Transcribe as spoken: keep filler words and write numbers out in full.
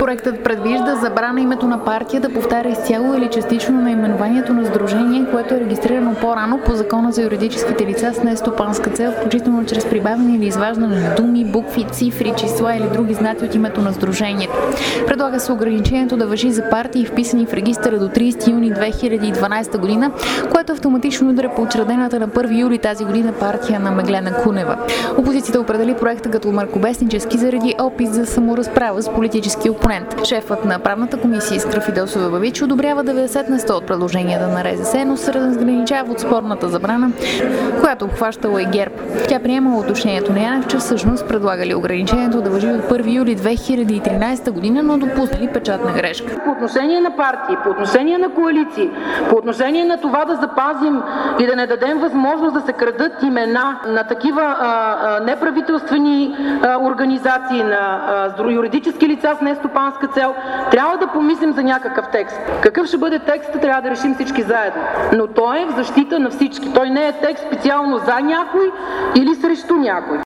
Проектът предвижда забрана името на партия да повтаря изцяло или частично наименованието на сдружение, което е регистрирано по-рано по Закона за юридическите лица с нестопанска цел, включително чрез прибавяне или изваждане на думи, букви, цифри, числа или други знаци от името на сдружението. Предлага се ограничението да важи за партии, вписани в регистъра до тридесети юни две хиляди и дванадесета година, което автоматично ударя по учредената на първи юли тази година партия на Меглена Кунева. Опозицията определи проекта като мракобеснически заради опит за саморазправа с политически опонент. Шефът на правната комисия Искра Фидосова-Бабич одобрява деветдесет на сто от предложенията на РЗС, но се разграничава от спорната забрана, която обхващала и ГЕРБ. Тя приема уточнението на Янев, че всъщност предлагали ограничението да важи от първи юли две хиляди и тринадесета година, но допуснали печатна грешка. По отношение на партии, по отношение на коалиции, по отношение на това да запазим и да не дадем възможност да се крадат имена на такива а, а, неправителствени а, организации, на а, юридически лица с нестопанска цел, трябва да помислим за някакъв текст. Какъв ще бъде текстът, трябва да решим всички заедно. Но той е в защита на всички. Той не е текст специално за някой или срещу някой.